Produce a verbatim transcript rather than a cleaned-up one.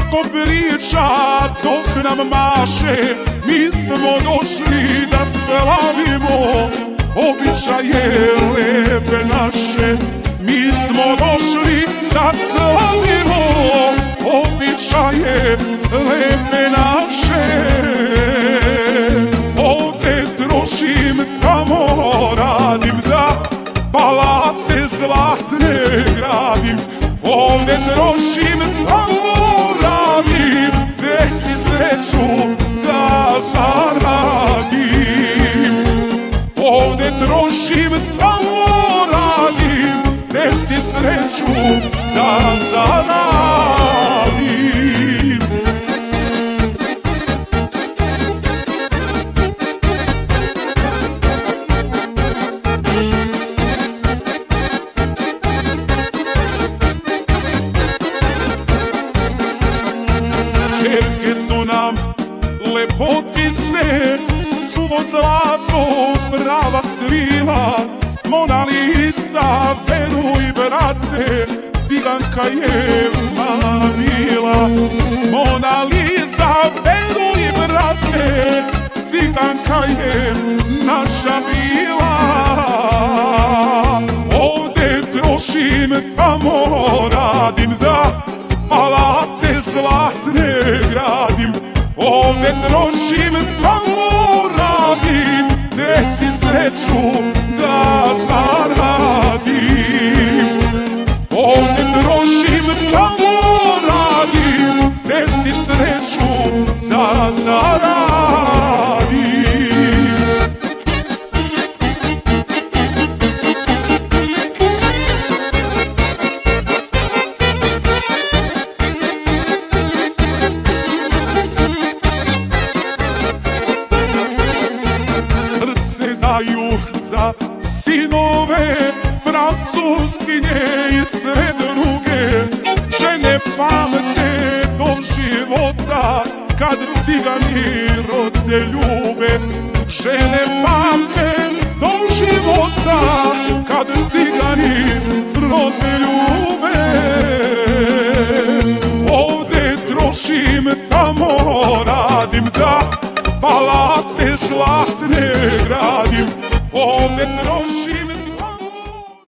svako priča dok nam maše. Mi smo došli da slavimo običaje lepe naše. Mi smo došli da slavimo običaje lepe naše. Ovde trošim, tamo radim, da palate zlatne gradim. Ovde trošim, tamo radim, gde si sreću da zaradim. Ovde trošim, tamo radim, gde si sreću da zaradim. Čerke su nam lepotice, suvo zlato, prava svila. Mona Lisa, veruj brate, ciganka je mala mila. Mona Lisa, veruj brate, ciganka je naša mila. Ovde trošim, tamo radim, da palate zlatne gradim. Ovde trošim, tamo radim, gde si sreću da zaradim. Ovde trošim, tamo radim, gde si sreću da zaradim. Za sinove francuskinje i sve druge, žene pamte do života kad cigani rode ljube. Žene pamte do života kad cigani rode ljube. Ovde trošim, tamo radim, da palate zlatne gradim. Ovde trošim,